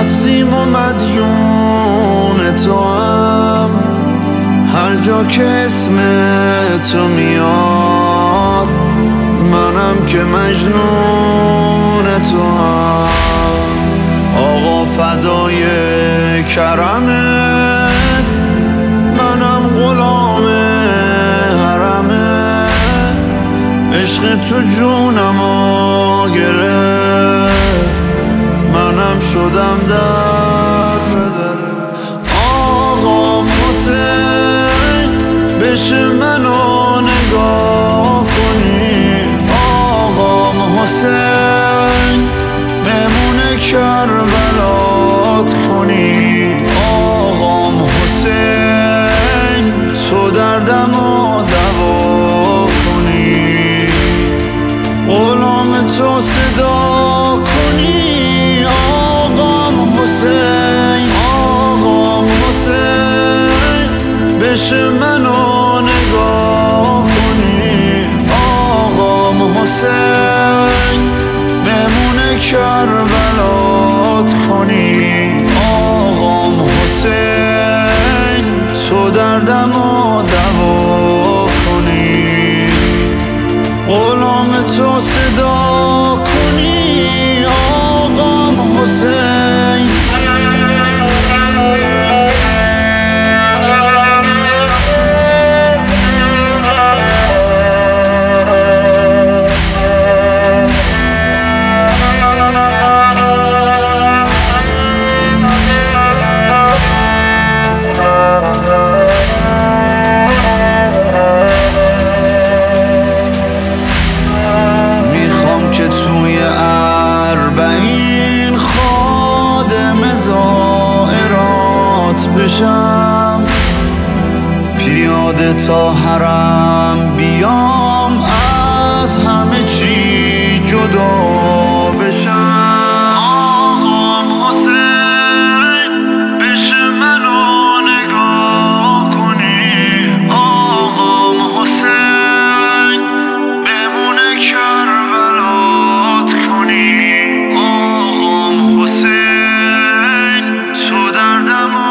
هستیم و مدیون تو هم، هر جا که اسم تو میاد منم که مجنون تو هم. آقا فدای کرمت، منم غلام حرمت، عشق تو جونمو گرفت، منم شدم در بدره. آقا حسین بشه منو نگاه کنی، آقا حسین مهمون کربلات کنی، آقا حسین تو دردمو دوا کنی، غلام تو صدا کنی، آقا حسین، آقا حسین بشه منو نگاه کنی، آقا حسین مهمون کربلات کنی، آقا حسین تو دردمو دوا کنی، غلام تو صدا کنی، آقا حسین. بشم پیاده تا حرم بیام، از همه چی جدا بشم، آقا حسین بشه منو نگاه کنی، آقا حسین بمون کربلات کنی، آقا حسین تو دردمو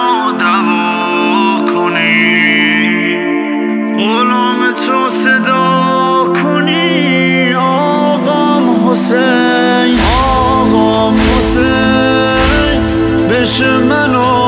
غلام تو صدا کنی، آقا حسین، آقا حسین بشه منو